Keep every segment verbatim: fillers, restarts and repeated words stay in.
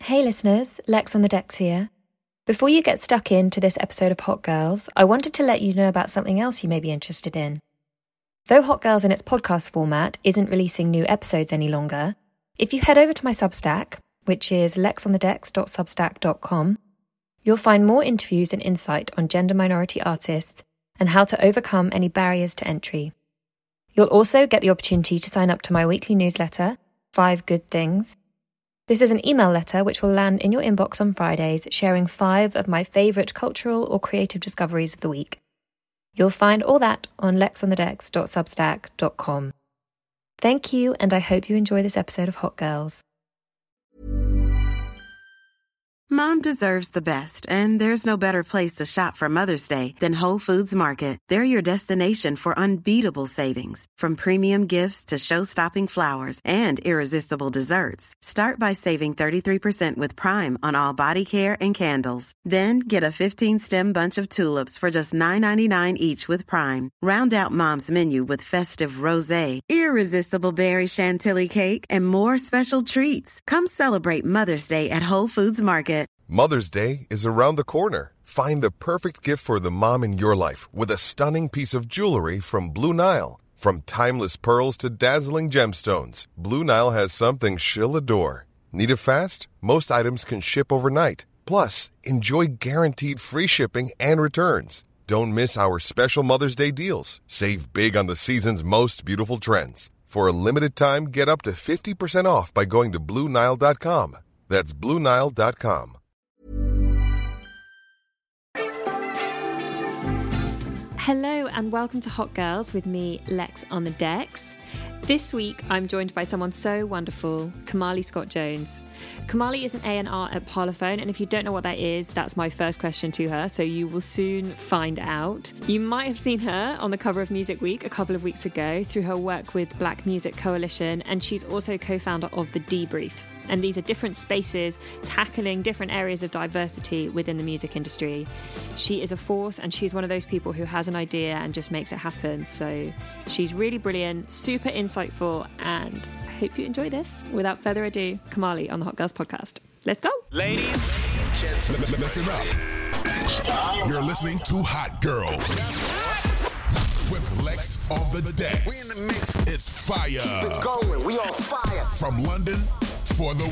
Hey listeners, Lex on the decks here. Before you get stuck into this episode of Hot Girls, I wanted to let you know about something else you may be interested in. Though Hot Girls in its podcast format isn't releasing new episodes any longer, if you head over to my Substack, which is lex on the decks dot substack dot com, you'll find more interviews and insight on gender minority artists and how to overcome any barriers to entry. You'll also get the opportunity to sign up to my weekly newsletter, Five Good Things. This is an email letter which will land in your inbox on Fridays, sharing five of my favourite cultural or creative discoveries of the week. You'll find all that on lex on the decks dot substack dot com. Thank you, and I hope you enjoy this episode of Hot Girls. Mom deserves the best, and there's no better place to shop for Mother's Day than Whole Foods Market. They're your destination for unbeatable savings, from premium gifts to show-stopping flowers and irresistible desserts. Start by saving thirty-three percent with Prime on all body care and candles. Then get a fifteen-stem bunch of tulips for just nine ninety-nine each with Prime. Round out Mom's menu with festive rosé, irresistible berry chantilly cake, and more special treats. Come celebrate Mother's Day at Whole Foods Market. Mother's Day is around the corner. Find the perfect gift for the mom in your life with a stunning piece of jewelry from Blue Nile. From timeless pearls to dazzling gemstones, Blue Nile has something she'll adore. Need it fast? Most items can ship overnight. Plus, enjoy guaranteed free shipping and returns. Don't miss our special Mother's Day deals. Save big on the season's most beautiful trends. For a limited time, get up to fifty percent off by going to Blue Nile dot com. That's Blue Nile dot com. Hello and welcome to Hot Girls with me, Lex on the decks. This week I'm joined by someone so wonderful, Kamali Scott-Jones. Kamali is an A and R at Parlophone, and if you don't know what that is, that's my first question to her, so you will soon find out. You might have seen her on the cover of Music Week a couple of weeks ago through her work with Black Music Coalition, and she's also co-founder of The Debrief. And these are different spaces tackling different areas of diversity within the music industry. She is a force, and she's one of those people who has an idea and just makes it happen. So she's really brilliant, super insightful, and I hope you enjoy this. Without further ado, Kamali on the Hot Girls podcast. Let's go. Ladies, gentlemen, listen up. You're listening to Hot Girls with Lex on the decks. we in the mix. It's fire. Keep it going. We on fire. From London for the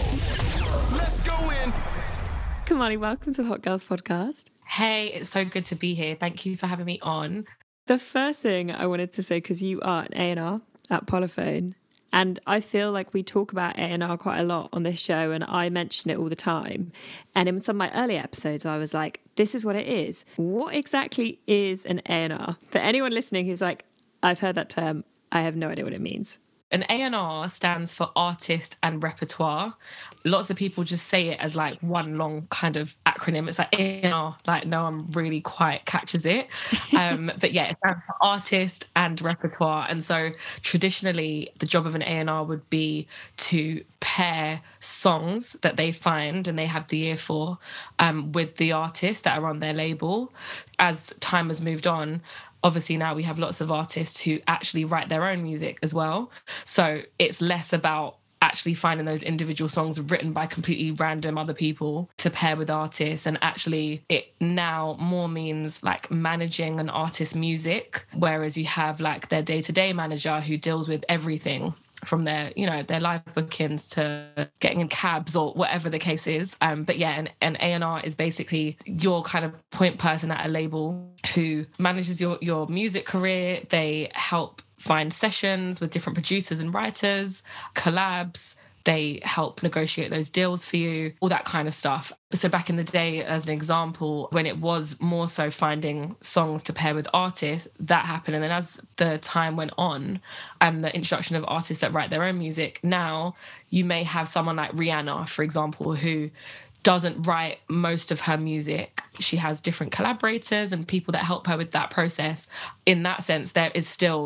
world. Let's go in. Kamali, welcome to the Hot Girls podcast. Hey, it's so good to be here. Thank you for having me on. The first thing I wanted to say, because you are an A and R at Parlophone, and I feel like we talk about A and R quite a lot on this show, and I mention it all the time. And in some of my earlier episodes, I was like, this is what it is. What exactly is an A and R? For anyone listening who's like, I've heard that term, I have no idea what it means. An A and R stands for artist and repertoire. Lots of people just say it as like one long kind of acronym. It's like A and R, like no one really quite catches it. Um, but yeah, it stands for artist and repertoire. And so traditionally, the job of an A and R would be to pair songs that they find and they have the ear for um, with the artists that are on their label. As time has moved on, obviously now we have lots of artists who actually write their own music as well. So it's less about actually finding those individual songs written by completely random other people to pair with artists. And actually it now more means like managing an artist's music, whereas you have like their day-to-day manager who deals with everything from their, you know, their live bookings to getting in cabs or whatever the case is. Um, but yeah, an, an A and R is basically your kind of point person at a label who manages your, your music career. They help find sessions with different producers and writers, collabs. They help negotiate those deals for you, all that kind of stuff. So back in the day, as an example, when it was more so finding songs to pair with artists, that happened. And then as the time went on and the introduction of artists that write their own music, now you may have someone like Rihanna, for example, who doesn't write most of her music. She has different collaborators and people that help her with that process. In that sense, there is still that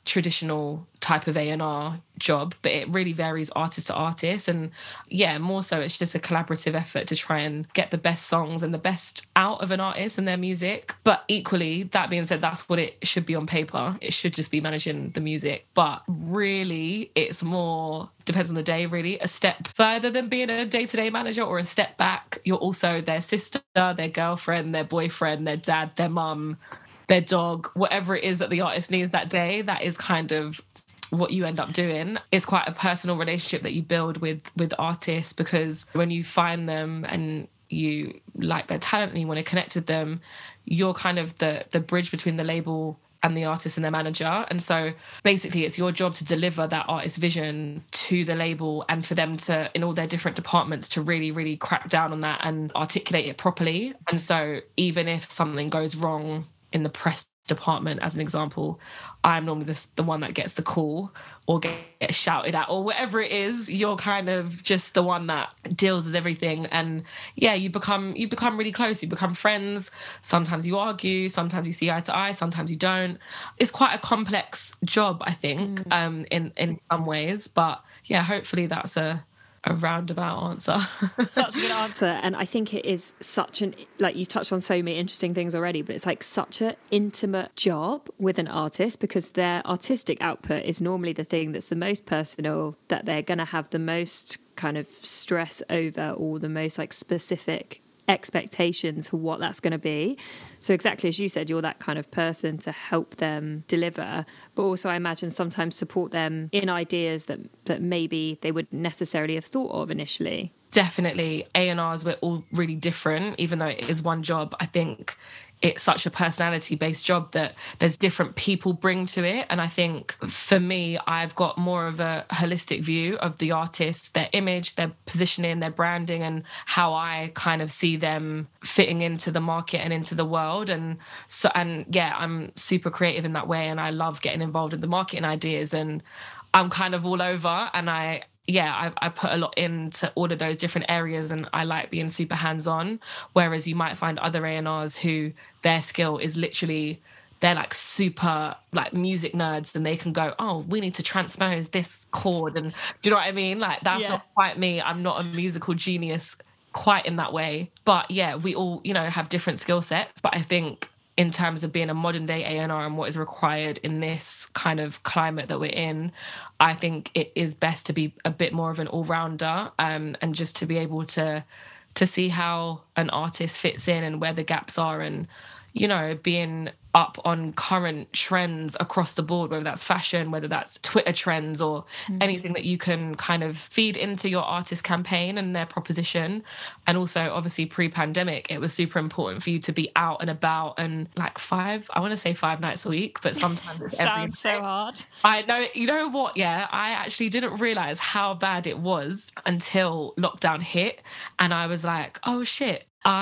traditional type of A and R job, but it really varies artist to artist. And yeah, more so it's just a collaborative effort to try and get the best songs and the best out of an artist and their music. But equally, that being said, that's what it should be on paper. It should just be managing the music. But really, it's more, depends on the day, really, a step further than being a day-to-day manager, or a step back. You're also their sister, their girlfriend, their boyfriend, their dad, their mum, their dog, whatever it is that the artist needs that day. That is kind of what you end up doing. It's quite a personal relationship that you build with with artists, because when you find them and you like their talent and you want to connect with them, you're kind of the the bridge between the label and the artist and their manager. And so basically it's your job to deliver that artist vision to the label, and for them to, in all their different departments, to really, really crack down on that and articulate it properly. And so even if something goes wrong in the press department, as an example, I'm normally the, the one that gets the call or get, get shouted at or whatever it is. You're kind of just the one that deals with everything. And yeah, you become you become really close. You become friends. Sometimes you argue. Sometimes you see eye to eye. Sometimes you don't. It's quite a complex job, I think, mm. um, in, in some ways. But yeah, hopefully that's a a roundabout answer. Such a good answer. And I think it is such an, like, you've touched on so many interesting things already, but it's like such an intimate job with an artist, because their artistic output is normally the thing that's the most personal, that they're going to have the most kind of stress over, or the most like specific expectations for what that's going to be. So exactly as you said, you're that kind of person to help them deliver, but also I imagine sometimes support them in ideas that that maybe they wouldn't necessarily have thought of initially. Definitely. A and Rs, we're all really different, even though it is one job. I think it's such a personality-based job that there's different people bring to it. And I think for me, I've got more of a holistic view of the artist, their image, their positioning, their branding, and how I kind of see them fitting into the market and into the world. And so, and yeah, I'm super creative in that way, and I love getting involved in the marketing ideas, and I'm kind of all over, and I yeah, I, I put a lot into all of those different areas, and I like being super hands-on, whereas you might find other A and Rs who their skill is literally, they're like super like music nerds, and they can go, oh, we need to transpose this chord. And do you know what I mean? Like, that's yeah. not quite me. I'm not a musical genius quite in that way. But yeah, we all, you know, have different skill sets. But I think in terms of being a modern day A and R and what is required in this kind of climate that we're in, I think it is best to be a bit more of an all-rounder, um, and just to be able to to see how an artist fits in and where the gaps are, and, you know, being up on current trends across the board, whether that's fashion, whether that's Twitter trends, or mm. anything that you can kind of feed into your artist campaign and their proposition. And also, obviously, pre-pandemic, it was super important for you to be out and about, and like five, I want to say five nights a week, but sometimes it's every Sounds so hard. I know, you know what, yeah, I actually didn't realise how bad it was until lockdown hit, and I was like, oh shit,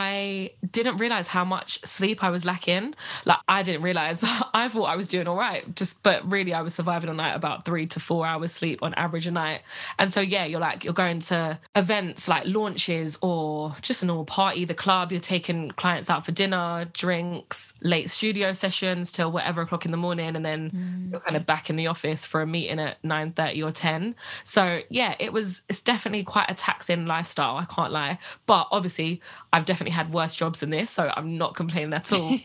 I didn't realise how much sleep I was lacking. Like, I didn't realise. I thought I was doing all right, just, but really I was surviving on like about three to four hours sleep on average a night. And so, yeah, you're like, you're going to events like launches or just a normal party, the club, you're taking clients out for dinner, drinks, late studio sessions till whatever o'clock in the morning. And then mm. you're kind of back in the office for a meeting at nine thirty or ten. So yeah, it was, it's definitely quite a taxing lifestyle, I can't lie. But obviously I've definitely definitely had worse jobs than this, so I'm not complaining at all.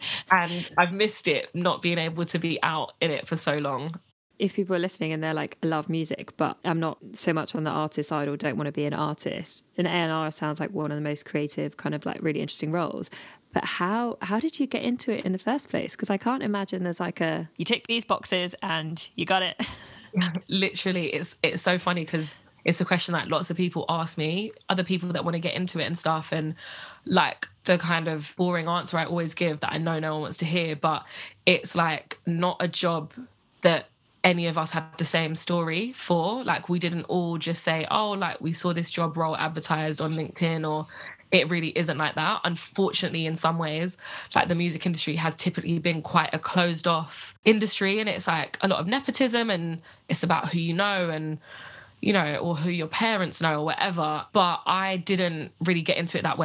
And I've missed it, not being able to be out in it for so long. If people are listening and they're like, I love music, but I'm not so much on the artist side or don't want to be an artist, an A and R sounds like one of the most creative, kind of like really interesting roles. But how how did you get into it in the first place? Because I can't imagine there's like a, you tick these boxes and you got it. Literally, it's it's so funny because it's a question that lots of people ask me, other people that want to get into it and stuff. And like the kind of boring answer I always give that I know no one wants to hear, but it's like not a job that any of us have the same story for. Like, we didn't all just say, oh, like we saw this job role advertised on LinkedIn, or it really isn't like that. Unfortunately, in some ways, like the music industry has typically been quite a closed off industry, and it's like a lot of nepotism, and it's about who you know and, you know, or who your parents know or whatever. But I didn't really get into it that way.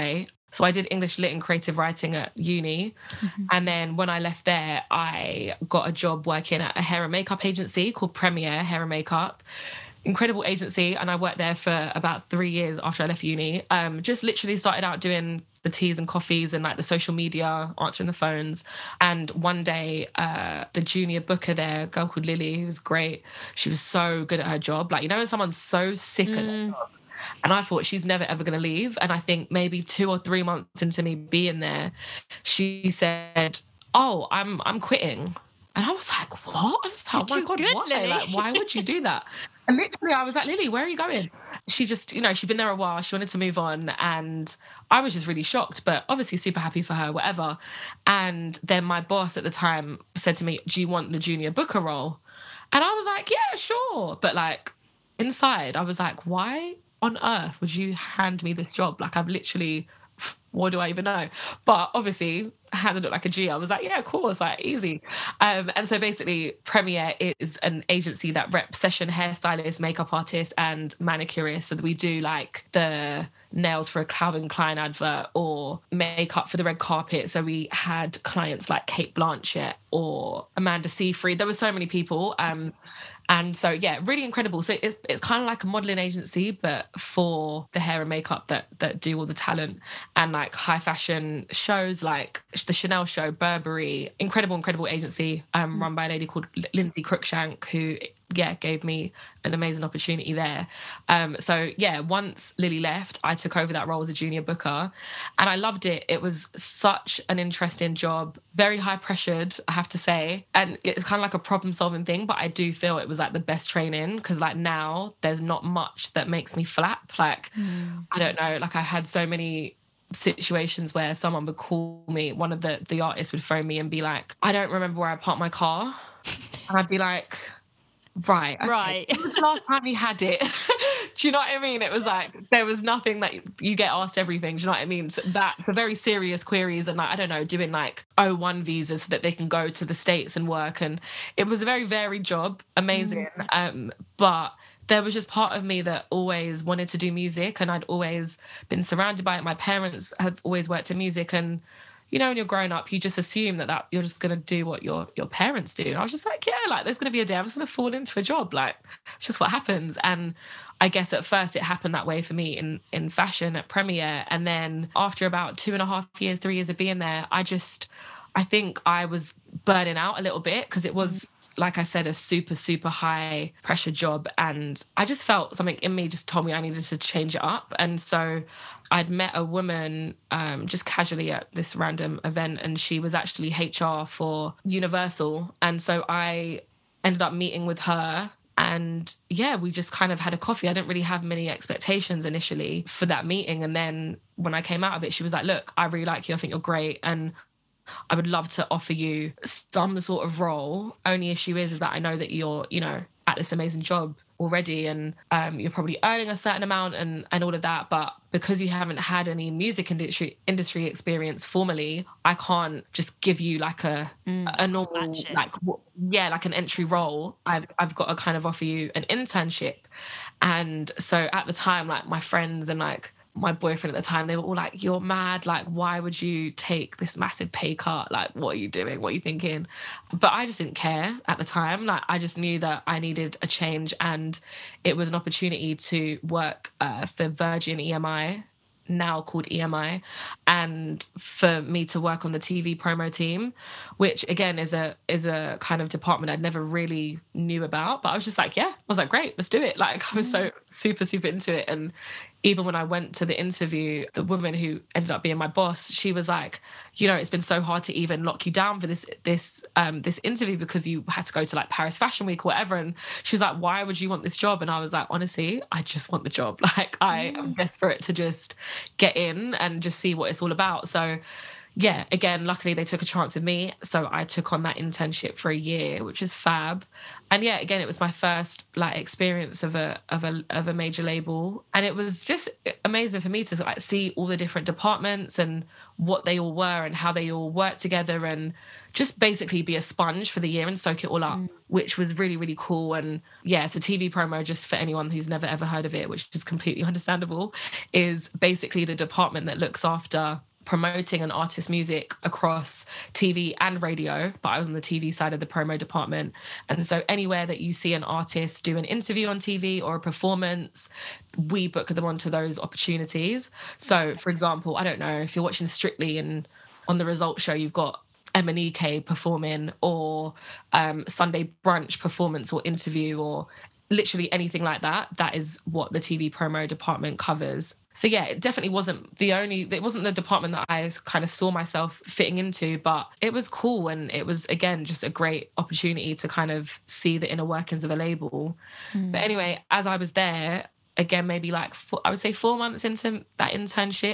So I did English Lit and creative writing at uni. Mm-hmm. And then when I left there, I got a job working at a hair and makeup agency called Premier Hair and Makeup. Incredible agency. And I worked there for about three years after I left uni. Um, just literally started out doing the teas and coffees and like the social media, answering the phones. And one day, uh, the junior booker there, a girl called Lily, who was great, she was so good at her job. Like, you know, when someone's so sick mm. at their job, and I thought she's never, ever going to leave. And I think maybe two or three months into me being there, she said, oh, I'm I'm quitting. And I was like, what? I was like, oh my God, good, why? Lily. Like, why would you do that? And literally, I was like, Lily, where are you going? She just, you know, she'd been there a while. She wanted to move on. And I was just really shocked, but obviously super happy for her, whatever. And then my boss at the time said to me, do you want the junior booker role? And I was like, yeah, sure. But like inside, I was like, why on earth would you hand me this job? Like, I've literally, what do I even know? But obviously, I handled it like a G. I was like, yeah, of course, like easy. Um, and so basically, Premier is an agency that reps session hairstylists, makeup artists, and manicurists. So that we do like the nails for a Calvin Klein advert or makeup for the red carpet. So we had clients like Kate Blanchett or Amanda Seyfried. There were so many people. Um, And so, yeah, really incredible. So it's it's kind of like a modelling agency, but for the hair and makeup that that do all the talent and like high fashion shows like the Chanel show, Burberry. Incredible, incredible agency um, mm. run by a lady called Lindsay Cruikshank, who, yeah, gave me an amazing opportunity there. Um, so, yeah, once Lily left, I took over that role as a junior booker and I loved it. It was such an interesting job, very high pressured, I have to say. And it's kind of like a problem solving thing, but I do feel it was like the best training because like now there's not much that makes me flap. Like, mm. I don't know, like I had so many situations where someone would call me, one of the, the artists would phone me and be like, I don't remember where I parked my car. And I'd be like, right, okay. Right. When was the last time you had it? Do you know what I mean? It was like, there was nothing that you get asked everything. Do you know what I mean? So that's a very serious queries and like, I don't know, doing like O one visas so that they can go to the States and work. And it was a very varied job, amazing. Mm. Um, but there was just part of me that always wanted to do music and I'd always been surrounded by it. My parents had always worked in music and you know, when you're growing up, you just assume that, that you're just going to do what your your parents do. And I was just like, yeah, like there's going to be a day I'm just going to fall into a job. Like, it's just what happens. And I guess at first it happened that way for me in, in fashion at Premier. And then after about two and a half years, three years of being there, I just, I think I was burning out a little bit because it was, like I said, a super, super high pressure job. And I just felt something in me just told me I needed to change it up. And so I'd met a woman um, just casually at this random event and she was actually H R for Universal. And so I ended up meeting with her and yeah, we just kind of had a coffee. I didn't really have many expectations initially for that meeting. And then when I came out of it, she was like, look, I really like you. I think you're great. And I would love to offer you some sort of role. Only issue is, is that I know that you're, you know, at this amazing job already and um, you're probably earning a certain amount and, and all of that. But because you haven't had any music industry industry experience formally, I can't just give you like a mm, a normal, like, yeah, like an entry role. I've, I've got to kind of offer you an internship. And so at the time, like my friends and like my boyfriend at the time, they were all like, you're mad. Like, why would you take this massive pay cut? Like, what are you doing? What are you thinking? But I just didn't care at the time. Like, I just knew that I needed a change and it was an opportunity to work uh, for Virgin E M I, now called E M I, and for me to work on the T V promo team, which again is a is a kind of department I'd never really knew about. But I was just like, yeah, I was like, great, let's do it. Like, I was so super, super into it. And even when I went to the interview, the woman who ended up being my boss, she was like, you know, it's been so hard to even lock you down for this this um, this interview because you had to go to like Paris Fashion Week or whatever. And she was like, why would you want this job? And I was like, honestly, I just want the job. Like, I am desperate to just get in and just see what it's all about. So yeah, again, luckily they took a chance with me. So I took on that internship for a year, which is fab. And yeah, again, it was my first like experience of a of a of a major label. And it was just amazing for me to like see all the different departments and what they all were and how they all worked together, and just basically be a sponge for the year and soak it all up, mm. which was really, really cool. And yeah, so T V promo, just for anyone who's never ever heard of it, which is completely understandable, is basically the department that looks after promoting an artist's music across T V and radio, but I was on the T V side of the promo department. And so anywhere that you see an artist do an interview on T V or a performance, we book them onto those opportunities. So for example, I don't know, if you're watching Strictly and on the results show, you've got M and E K performing, or um, Sunday brunch performance or interview, or literally anything like that, that is what the T V promo department covers. So yeah, it definitely wasn't the only, it wasn't the department that I kind of saw myself fitting into, but it was cool. And it was, again, just a great opportunity to kind of see the inner workings of a label. Mm. But anyway, as I was there, again, maybe like, four, I would say four months into that internship,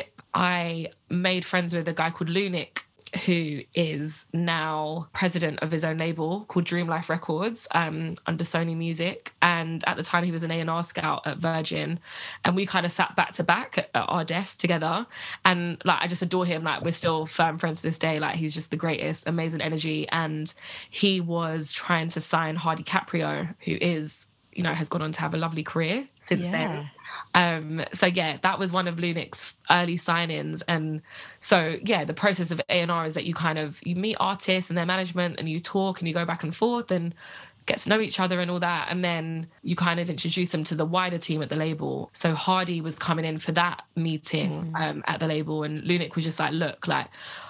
I made friends with a guy called Lunik, who is now president of his own label called Dream Life Records, um, under Sony Music. And at the time he was an A and R scout at Virgin. And we kind of sat back to back at, at our desk together. And like, I just adore him. Like, we're still firm friends to this day. Like, he's just the greatest, amazing energy. And he was trying to sign Hardy Caprio, who is, you know, has gone on to have a lovely career since yeah. then. Um, so yeah, that was one of Lunik's early signings. And so yeah, the process of A and R is that you kind of, you meet artists and their management and you talk and you go back and forth and get to know each other and all that. And then you kind of introduce them to the wider team at the label. So Hardy was coming in for that meeting mm. um, at the label, and Lunik was just like, look, like,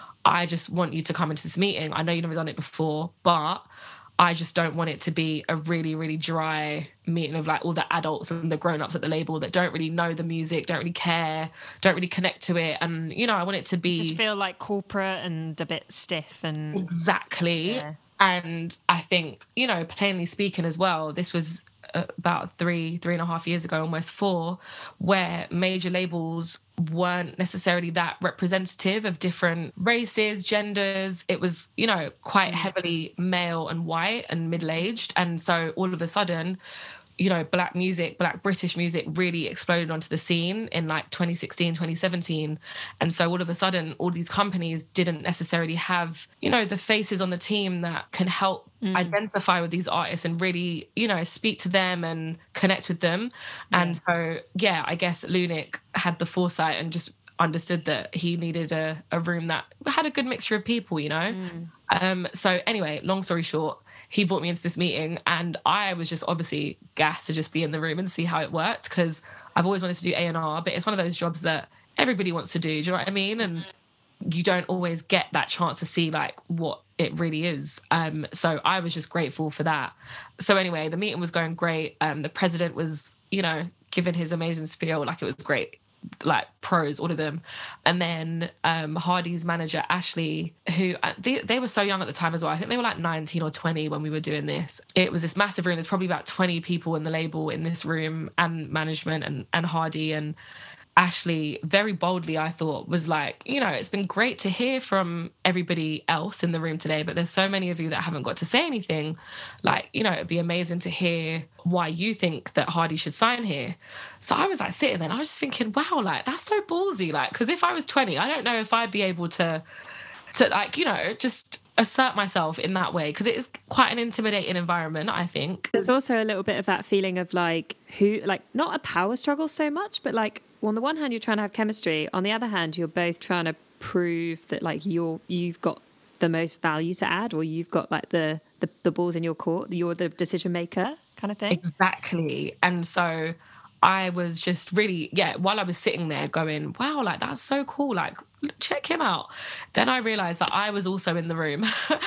I just want you to come into this meeting. I know you've never done it before, but I just don't want it to be a really, really dry meeting of like all the adults and the grown-ups at the label that don't really know the music, don't really care, don't really connect to it. And, you know, I want it to be... Just feel like corporate and a bit stiff and... Exactly. Yeah. And I think, you know, plainly speaking as well, this was about three, three and a half years ago, almost four, where major labels weren't necessarily that representative of different races, genders. It was, you know, quite heavily male and white and middle-aged. And so all of a sudden, you know, black music, black British music really exploded onto the scene in like twenty sixteen, twenty seventeen. And so all of a sudden, all these companies didn't necessarily have, you know, the faces on the team that can help mm. identify with these artists and really, you know, speak to them and connect with them. Yeah. And so, yeah, I guess Lunik had the foresight and just understood that he needed a, a room that had a good mixture of people, you know? Mm. Um, so anyway, long story short, he brought me into this meeting and I was just obviously gassed to just be in the room and see how it worked, because I've always wanted to do A and R, but it's one of those jobs that everybody wants to do, do you know what I mean? And you don't always get that chance to see like what it really is. Um, so I was just grateful for that. So anyway, the meeting was going great. Um, the president was, you know, giving his amazing spiel, like it was great. Like pros, all of them. And then um, Hardy's manager, Ashley, who uh, they, they were so young at the time as well. I think they were like nineteen or twenty when we were doing this. It was this massive room. There's probably about twenty people in the label in this room, and management and, and Hardy. And Ashley, very boldly, I thought, was like, you know, it's been great to hear from everybody else in the room today, but there's so many of you that haven't got to say anything. Like, you know, it'd be amazing to hear why you think that Hardy should sign here. So I was like sitting there and I was just thinking, wow, like, that's so ballsy. Like, because if I was twenty, I don't know if I'd be able to, to like, you know, just assert myself in that way, because it is quite an intimidating environment, I think. There's also a little bit of that feeling of like, who, like, not a power struggle so much, but like, well, on the one hand, you're trying to have chemistry. On the other hand, you're both trying to prove that like you're, you've got the most value to add, or you've got like the, the, the balls in your court, you're the decision maker kind of thing. Exactly. And so I was just really, yeah, while I was sitting there going, wow, like, that's so cool. Like, check him out. Then I realized that I was also in the room.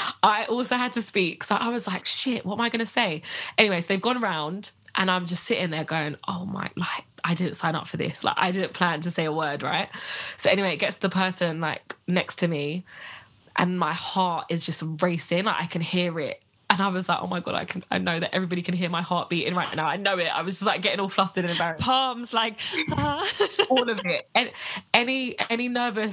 I also had to speak. So I was like, shit, what am I going to say? Anyways, they've gone around and I'm just sitting there going, oh my, like, I didn't sign up for this. Like, I didn't plan to say a word, right? So anyway, it gets to the person like next to me and my heart is just racing. Like, I can hear it. And I was like, oh my God, I can, I know that everybody can hear my heart beating right now. I know it. I was just like getting all flustered and embarrassed. Palms, like, ah. All of it. And any, any nervous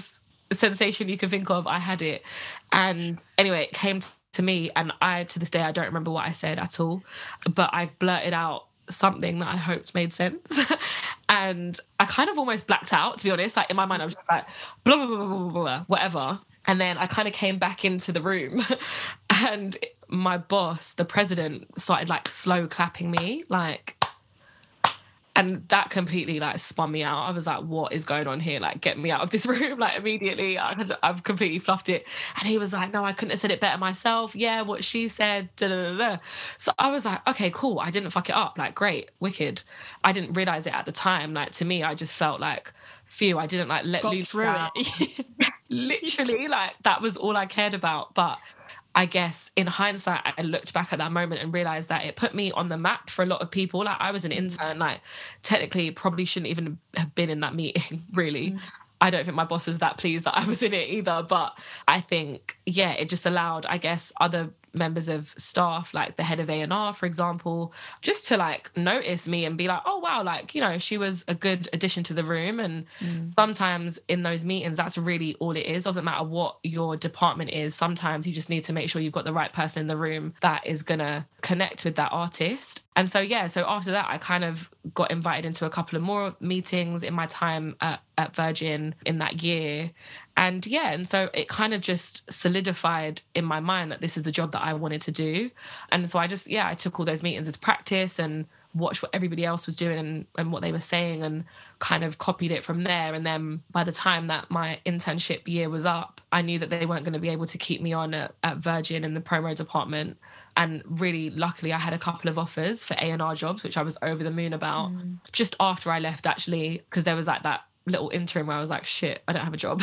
sensation you can think of, I had it. And anyway, it came to me, and I, to this day, I don't remember what I said at all, but I blurted out something that I hoped made sense. And I kind of almost blacked out, to be honest. Like, in my mind, I was just like, blah, blah, blah, blah, blah, whatever. And then I kind of came back into the room and my boss, the president, started like slow clapping me, like, and that completely like spun me out. I was like, what is going on here? Like, get me out of this room, like, immediately. Because I've completely fluffed it. And he was like, no, I couldn't have said it better myself. Yeah, what she said, da da da da. So I was like, okay, cool. I didn't fuck it up. Like, great, wicked. I didn't realise it at the time. Like, to me, I just felt like, phew, I didn't like let Got loose. through it. Literally, like, that was all I cared about. But I guess in hindsight, I looked back at that moment and realised that it put me on the map for a lot of people. Like, I was an intern, like, technically probably shouldn't even have been in that meeting, really. Mm. I don't think my boss was that pleased that I was in it either. But I think, yeah, it just allowed, I guess, other members of staff, like the head of A and R, for example, just to like notice me and be like, oh, wow, like, you know, she was a good addition to the room. And mm. sometimes in those meetings, that's really all it is. Doesn't matter what your department is. Sometimes you just need to make sure you've got the right person in the room that is going to connect with that artist. And so, yeah, so after that, I kind of got invited into a couple of more meetings in my time at, at Virgin in that year. And yeah, and so it kind of just solidified in my mind that this is the job that I wanted to do. And so I just, yeah, I took all those meetings as practice and watched what everybody else was doing and, and what they were saying and kind of copied it from there. And then by the time that my internship year was up, I knew that they weren't going to be able to keep me on at, at Virgin in the promo department. And really, luckily, I had a couple of offers for A and R jobs, which I was over the moon about. Mm. Just after I left, actually, because there was like that little interim where I was like, shit, I don't have a job.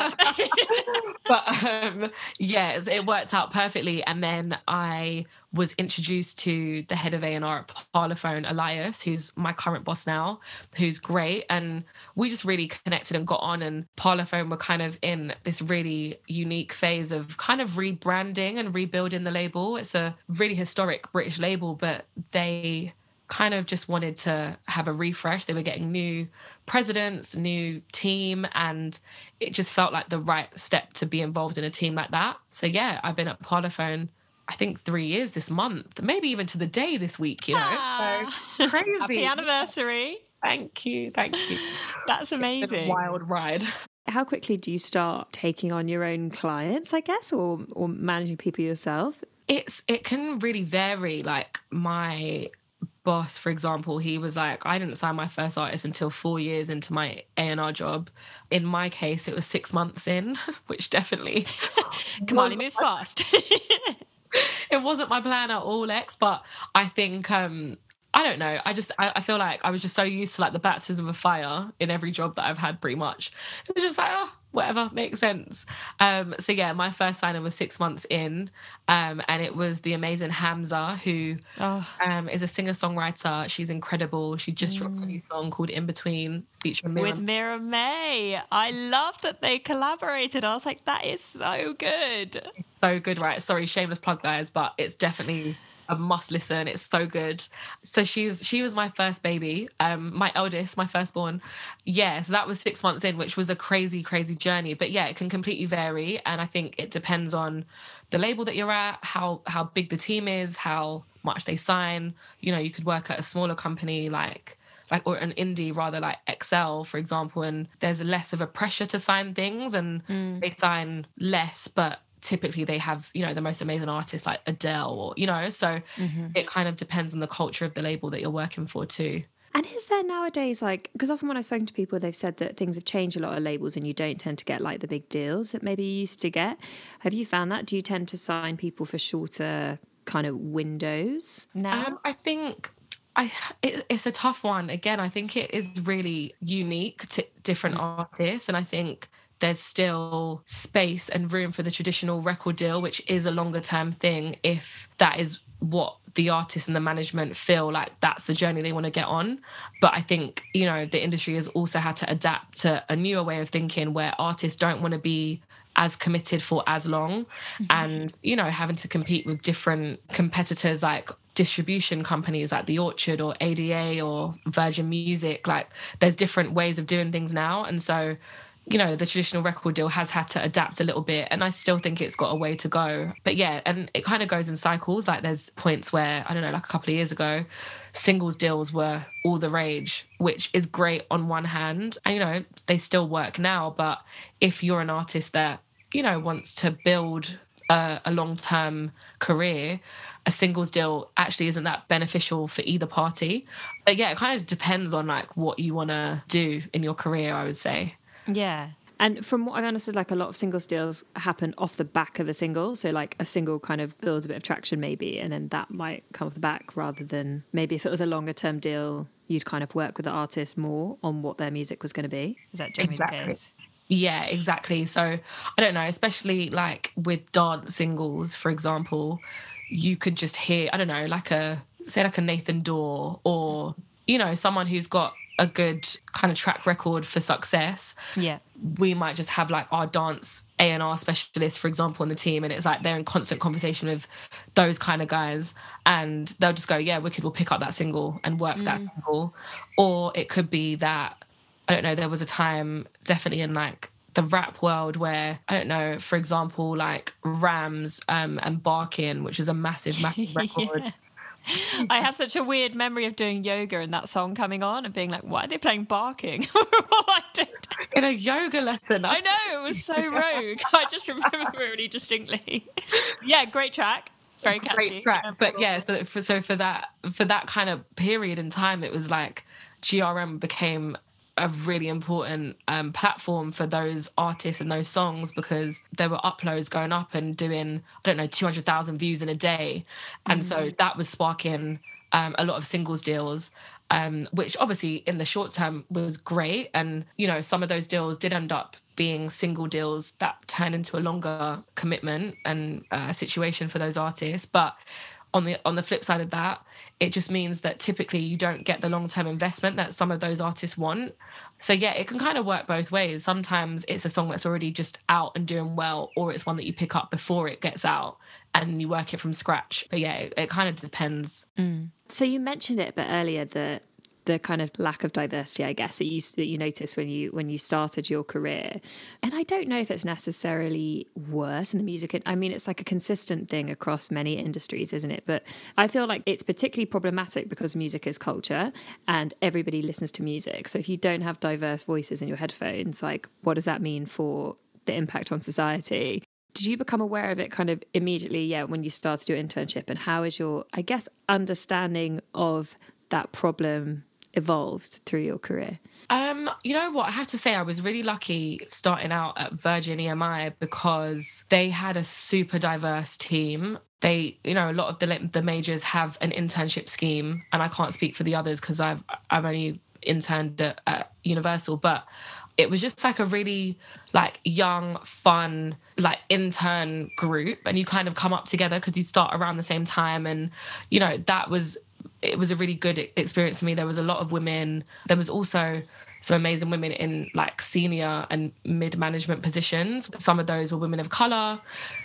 But um, yeah, it worked out perfectly. And then I was introduced to the head of A and R at Parlophone, Elias, who's my current boss now, who's great. And we just really connected and got on. And Parlophone were kind of in this really unique phase of kind of rebranding and rebuilding the label. It's a really historic British label, but they kind of just wanted to have a refresh. They were getting new presidents, new team, and it just felt like the right step to be involved in a team like that. So yeah, I've been at Parlophone, I think three years this month, maybe even to the day this week, you know. Ah, so crazy. Happy anniversary. Thank you, thank you. That's amazing. It's been a wild ride. How quickly do you start taking on your own clients, I guess, or or managing people yourself? It's it can really vary. Like my boss, for example, he was like, I didn't sign my first artist until four years into my A and R job. In my case, it was six months in, which definitely... Come on, he moves fast. It wasn't my plan at all, Lex, but I think... um I don't know. I just, I, I feel like I was just so used to like the baptism of fire in every job that I've had pretty much. It was just like, oh, whatever, makes sense. Um, so yeah, my first signing was six months in um, and it was the amazing Hamza, who oh. um, is a singer-songwriter. She's incredible. She just mm. dropped a new song called In Between, featuring Mira. With Mira May. I love that they collaborated. I was like, that is so good. So good, right? Sorry, shameless plug, guys, but it's definitely... a must listen. It's so good. So she's she was my first baby, um, my eldest, my firstborn. Yeah, so that was six months in, which was a crazy, crazy journey. But yeah, it can completely vary, and I think it depends on the label that you're at, how how big the team is, how much they sign. You know, you could work at a smaller company like. like or an indie rather like X L, for example, and there's less of a pressure to sign things, and mm. they sign less, but typically they have, you know, the most amazing artists like Adele, or, you know, so mm-hmm. it kind of depends on the culture of the label that you're working for too. And is there nowadays, like, because often when I've spoken to people, they've said that things have changed a lot of labels and you don't tend to get like the big deals that maybe you used to get. Have you found that? Do you tend to sign people for shorter kind of windows now? Um, I think... I, it, it's a tough one. Again, I think it is really unique to different mm-hmm. artists, and I think there's still space and room for the traditional record deal, which is a longer term thing if that is what the artist and the management feel like that's the journey they want to get on. But I think, you know, the industry has also had to adapt to a newer way of thinking where artists don't want to be as committed for as long mm-hmm. and, you know, having to compete with different competitors like distribution companies like The Orchard or A D A or Virgin Music. Like there's different ways of doing things now. And so you know, the traditional record deal has had to adapt a little bit, and I still think it's got a way to go. But yeah, and it kind of goes in cycles. Like there's points where, I don't know, like a couple of years ago, singles deals were all the rage, which is great on one hand. And, you know, they still work now. But if you're an artist that, you know, wants to build a, a long-term career, a singles deal actually isn't that beneficial for either party. But yeah, it kind of depends on like what you want to do in your career, I would say. Yeah. And from what I've understood, like a lot of singles deals happen off the back of a single. So like a single kind of builds a bit of traction maybe, and then that might come off the back, rather than maybe if it was a longer term deal, you'd kind of work with the artist more on what their music was going to be. Is that generally Exactly. the case? Yeah, exactly. So I don't know, especially like with dance singles, for example, you could just hear, I don't know, like a, say like a Nathan Dorr, or, you know, someone who's got a good kind of track record for success. Yeah. We might just have like our dance A and R specialist, for example, on the team, and it's like they're in constant conversation with those kind of guys, and they'll just go, yeah, Wicked will pick up that single and work mm. that single. Or it could be that, I don't know, there was a time definitely in like the rap world where, I don't know, for example, like Rams um, and Barkin, which was a massive, massive record. Yeah. I have such a weird memory of doing yoga and that song coming on and being like, why are they playing barking? I in a yoga lesson. I know, it was so rogue. I just remember really distinctly. Yeah, great track. Very catchy. Great track. But yeah, so for, so for that for that kind of period in time, it was like G R M became a really important um, platform for those artists and those songs, because there were uploads going up and doing, I don't know, two hundred thousand views in a day. And mm-hmm. so that was sparking um, a lot of singles deals, um, which obviously in the short term was great. And, you know, some of those deals did end up being single deals that turned into a longer commitment and uh, situation for those artists. But on the on the flip side of that, it just means that typically you don't get the long-term investment that some of those artists want. So yeah, it can kind of work both ways. Sometimes it's a song that's already just out and doing well, or it's one that you pick up before it gets out and you work it from scratch. But yeah, it, it kind of depends. Mm. So you mentioned it a bit earlier, that the kind of lack of diversity, I guess, that you that you noticed when you when you started your career. And I don't know if it's necessarily worse in the music. I mean, it's like a consistent thing across many industries, isn't it? But I feel like it's particularly problematic because music is culture and everybody listens to music. So if you don't have diverse voices in your headphones, like, what does that mean for the impact on society? Did you become aware of it kind of immediately, yeah, when you started your internship? And how is your, I guess, understanding of that problem evolved through your career? Um, you know what? I have to say I was really lucky starting out at Virgin E M I, because they had a super diverse team. They, you know, a lot of the the majors have an internship scheme, and I can't speak for the others because I've I've only interned at, at Universal, but it was just like a really like young, fun, like intern group, and you kind of come up together because you start around the same time, and you know that was. It was a really good experience for me. There was a lot of women. There was also some amazing women in like senior and mid-management positions. Some of those were women of colour.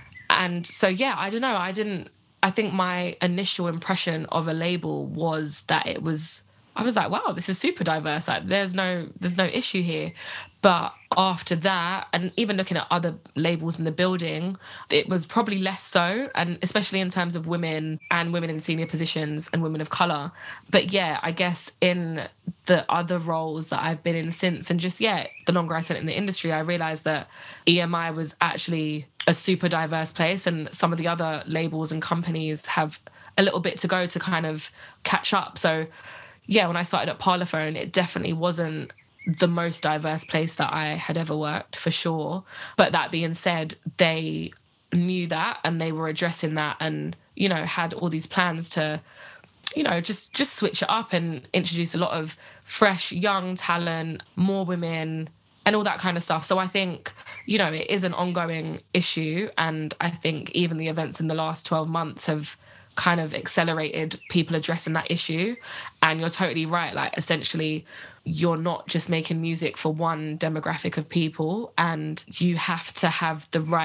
And so, yeah, I don't know. I didn't, I think my initial impression of a label was that it was, I was like, wow, this is super diverse. Like there's no, there's no issue here. But after that, and even looking at other labels in the building, it was probably less so, and especially in terms of women and women in senior positions and women of colour. But yeah, I guess in the other roles that I've been in since, and just, yeah, the longer I spent in the industry, I realised that E M I was actually a super diverse place, and some of the other labels and companies have a little bit to go to kind of catch up. So yeah, when I started at Parlophone, it definitely wasn't the most diverse place that I had ever worked, for sure. But that being said, they knew that and they were addressing that, and, you know, had all these plans to, you know, just, just switch it up and introduce a lot of fresh, young talent, more women, and all that kind of stuff. So I think, you know, it is an ongoing issue. And I think even the events in the last twelve months have kind of accelerated people addressing that issue. And you're totally right. Like, essentially, you're not just making music for one demographic of people, and you have to have the right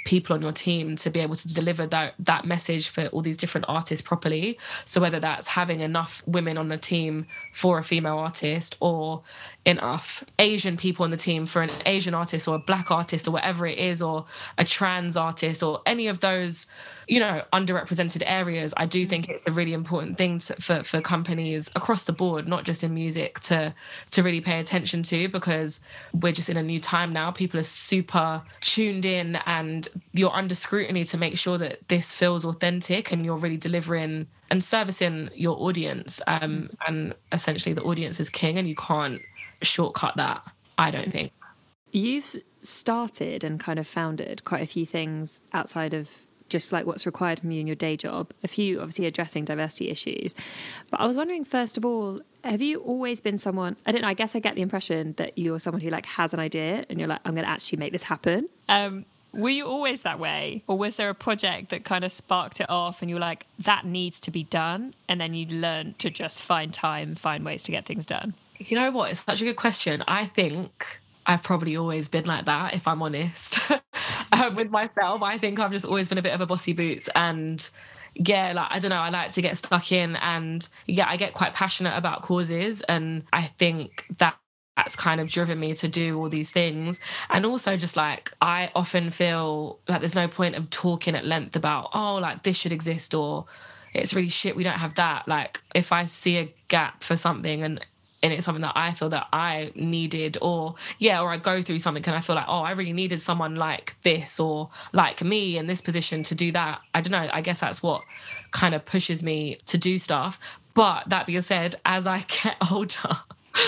people on your team to be able to deliver that that message for all these different artists properly. So whether that's having enough women on the team for a female artist, or enough Asian people on the team for an Asian artist, or a black artist, or whatever it is, or a trans artist, or any of those, you know, underrepresented areas, I do think it's a really important thing to, for, for companies across the board, not just in music, to to really pay attention to, because we're just in a new time now. People are super tuned in, and you're under scrutiny to make sure that this feels authentic and you're really delivering and servicing your audience. Um, and essentially the audience is king, and you can't shortcut that, I don't think. You've started and kind of founded quite a few things outside of just like what's required from you in your day job, a few obviously addressing diversity issues. But I was wondering, first of all, have you always been someone, I don't know, I guess I get the impression that you're someone who like has an idea and you're like, I'm going to actually make this happen. Um, were you always that way? Or was there a project that kind of sparked it off and you're like, that needs to be done? And then you learned to just find time, find ways to get things done? You know what? It's such a good question. I think I've probably always been like that, if I'm honest. um, with myself, I think I've just always been a bit of a bossy boots. And yeah, like, I don't know, I like to get stuck in. And yeah, I get quite passionate about causes. And I think that that's kind of driven me to do all these things. And also just like, I often feel like there's no point of talking at length about, oh, like this should exist, or it's really shit, we don't have that. Like if I see a gap for something and and it's something that I feel that I needed, or yeah, or I go through something and I feel like, oh, I really needed someone like this or like me in this position to do that. I don't know, I guess that's what kind of pushes me to do stuff. But that being said, as I get older,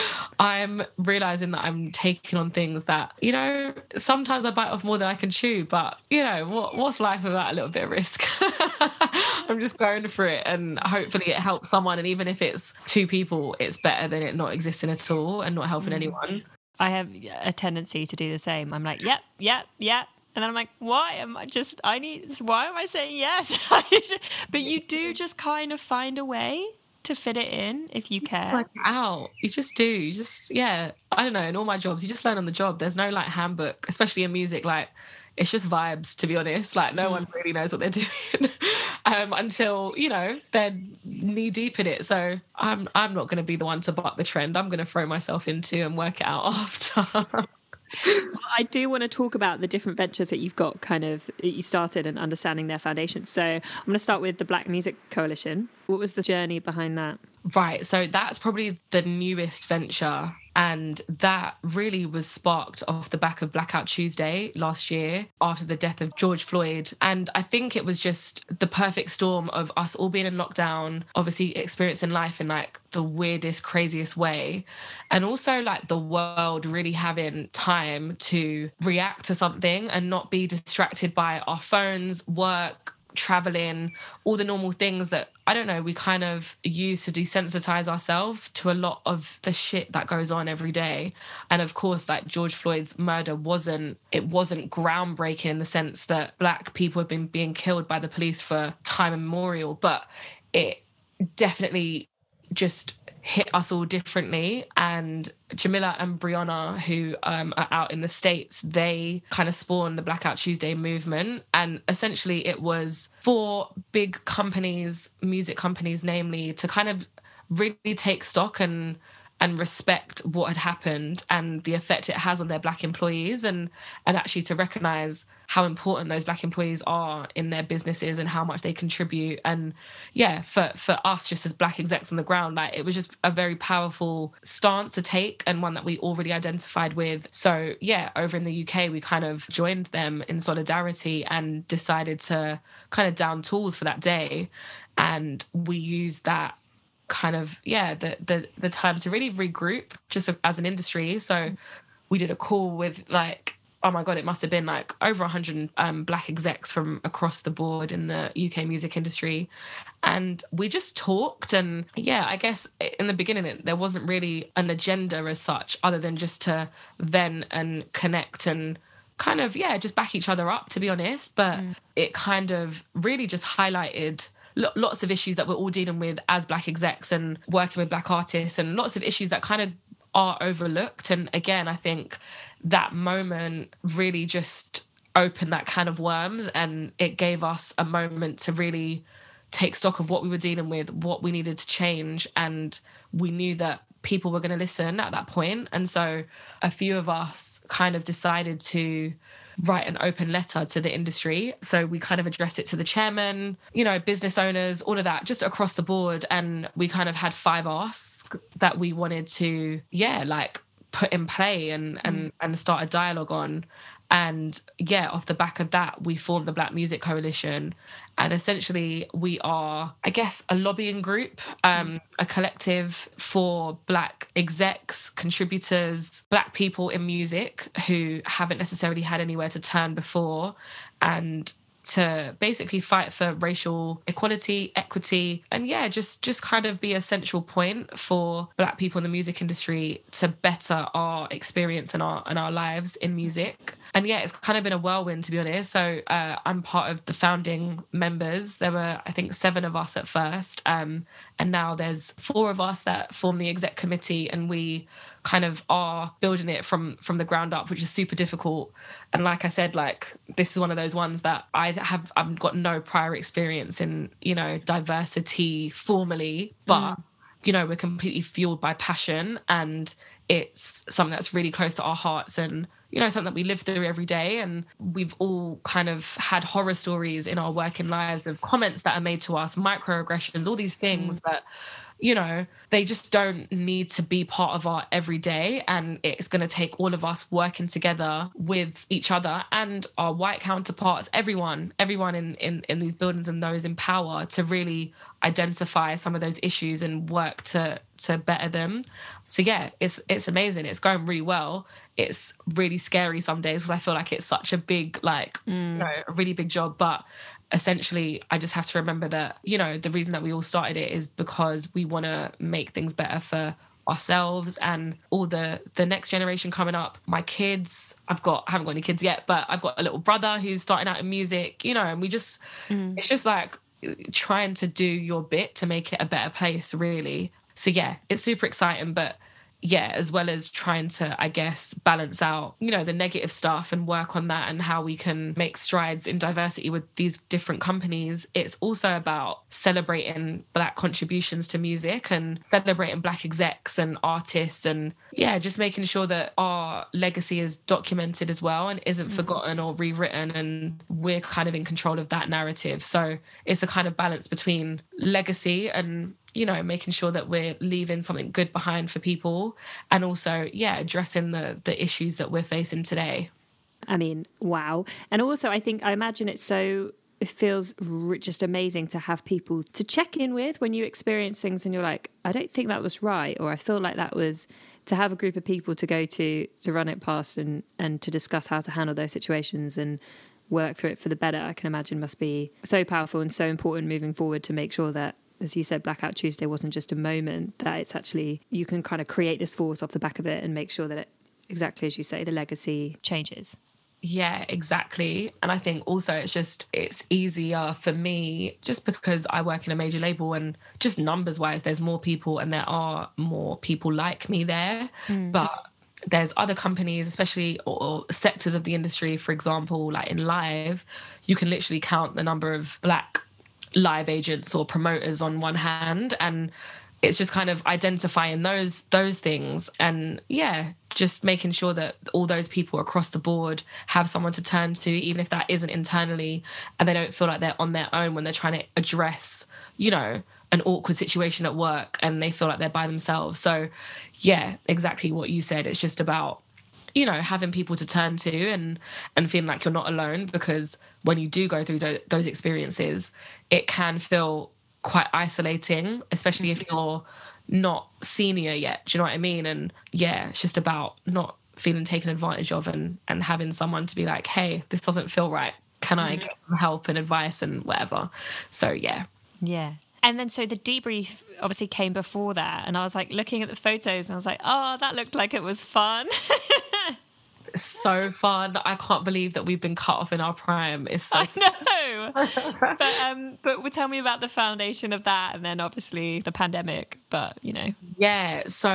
I'm realising that I'm taking on things that, you know, sometimes I bite off more than I can chew, but, you know, what what's life without a little bit of risk? I'm just going for it, and hopefully it helps someone. And even if it's two people, it's better than it not existing at all and not helping anyone. I have a tendency to do the same. I'm like, yep, yep, yep. And then I'm like, why am I just, I need, why am I saying yes? But you do just kind of find a way to fit it in if you care. Like out. You just do. You just, yeah. I don't know, in all my jobs, you just learn on the job. There's no like handbook, especially in music. Like, it's just vibes, to be honest. Like, no mm. one really knows what they're doing um, until, you know, they're knee deep in it. So I'm I'm not going to be the one to buck the trend. I'm going to throw myself into and work it out after. I do want to talk about the different ventures that you've got kind of, that you started and understanding their foundations. So I'm going to start with the Black Music Coalition. What was the journey behind that? Right. So that's probably the newest venture. And that really was sparked off the back of Blackout Tuesday last year after the death of George Floyd. And I think it was just the perfect storm of us all being in lockdown, obviously experiencing life in like the weirdest, craziest way. And also like the world really having time to react to something and not be distracted by our phones, work, traveling, all the normal things that, I don't know, we kind of use to desensitize ourselves to a lot of the shit that goes on every day. And of course, like George Floyd's murder wasn't, it wasn't groundbreaking in the sense that Black people have been being killed by the police for time immemorial, but it definitely just hit us all differently. And Jamila and Brianna, who um, are out in the States, they kind of spawned the Blackout Tuesday movement. And essentially it was for big companies, music companies namely, to kind of really take stock and and respect what had happened and the effect it has on their Black employees, and and actually to recognise how important those Black employees are in their businesses and how much they contribute. And yeah, for, for us just as Black execs on the ground, like it was just a very powerful stance to take and one that we already identified with. So yeah, over in the U K, we kind of joined them in solidarity and decided to kind of down tools for that day. And we used that kind of, yeah, the, the the time to really regroup just as an industry. So we did a call with like, oh my God, it must have been like over one hundred um, Black execs from across the board in the U K music industry. And we just talked. And yeah, I guess in the beginning, it, there wasn't really an agenda as such, other than just to vent and connect and kind of, yeah, just back each other up, to be honest. But mm. it kind of really just highlighted lots of issues that we're all dealing with as Black execs and working with Black artists, and lots of issues that kind of are overlooked. And again, I think that moment really just opened that can of worms, and it gave us a moment to really take stock of what we were dealing with, what we needed to change. And we knew that people were going to listen at that point. And so a few of us kind of decided to write an open letter to the industry. So we kind of addressed it to the chairman, you know, business owners, all of that, just across the board. And we kind of had five asks that we wanted to, yeah, like put in play and, and, and start a dialogue on. And yeah, off the back of that, we formed the Black Music Coalition. And essentially we are, I guess, a lobbying group, um, a collective for Black execs, contributors, Black people in music who haven't necessarily had anywhere to turn before, and to basically fight for racial equality, equity, and yeah, just just kind of be a central point for Black people in the music industry to better our experience and our and our lives in music. And yeah, it's kind of been a whirlwind, to be honest. So uh, I'm part of the founding members. There were, I think, seven of us at first, um, and now there's four of us that form the exec committee, and we kind of are building it from from the ground up, which is super difficult. And like I said, like this is one of those ones that I have I've got no prior experience in, you know, diversity formally, but mm. you know, we're completely fueled by passion, and it's something that's really close to our hearts, and you know, something that we live through every day. And we've all kind of had horror stories in our working lives of comments that are made to us, microaggressions, all these things mm. that, you know, they just don't need to be part of our everyday. And it's going to take all of us working together with each other and our white counterparts, everyone, everyone in, in, in these buildings and those in power, to really identify some of those issues and work to to better them. So yeah, it's it's amazing. It's going really well. It's really scary some days because I feel like it's such a big, like, mm. you know, a really big job. But essentially, I just have to remember that, you know, the reason that we all started it is because we want to make things better for ourselves and all the the next generation coming up. My kids, I've got, I haven't got any kids yet, but I've got a little brother who's starting out in music, you know, and we just, mm. it's just like trying to do your bit to make it a better place, really. So yeah, it's super exciting, but yeah, as well as trying to, I guess, balance out, you know, the negative stuff and work on that and how we can make strides in diversity with these different companies, it's also about celebrating Black contributions to music and celebrating Black execs and artists, and yeah, just making sure that our legacy is documented as well and isn't mm-hmm. forgotten or rewritten, and we're kind of in control of that narrative. So it's a kind of balance between legacy and, you know, making sure that we're leaving something good behind for people, and also, yeah, addressing the the issues that we're facing today. I mean, wow. And also, I think, I imagine it's so, it feels just amazing to have people to check in with when you experience things and you're like, I don't think that was right, or I feel like that was, to have a group of people to go to, to run it past and, and to discuss how to handle those situations and work through it for the better, I can imagine must be so powerful and so important moving forward to make sure that, as you said, Blackout Tuesday wasn't just a moment, that it's actually, you can kind of create this force off the back of it and make sure that it, exactly as you say, the legacy changes. Yeah, exactly. And I think also it's just, it's easier for me just because I work in a major label, and just numbers wise, there's more people and there are more people like me there. Mm. But there's other companies, especially or, or sectors of the industry, for example, like in live, you can literally count the number of Black live agents or promoters on one hand, and it's just kind of identifying those those things, and yeah, just making sure that all those people across the board have someone to turn to, even if that isn't internally, and they don't feel like they're on their own when they're trying to address, you know, an awkward situation at work and they feel like they're by themselves. So yeah, exactly what you said. It's just about, you know, having people to turn to and and feeling like you're not alone, because when you do go through th- those experiences, it can feel quite isolating, especially if you're not senior yet. Do you know what I mean? And yeah, it's just about not feeling taken advantage of and, and having someone to be like, hey, this doesn't feel right. Can I get some help and advice and whatever? So yeah. Yeah. And then so the debrief obviously came before that, and I was like looking at the photos and I was like, oh, that looked like it was fun. So fun. I can't believe that we've been cut off in our prime. It's so I know. but um but tell me about the foundation of that, and then obviously the pandemic, but you know. Yeah, so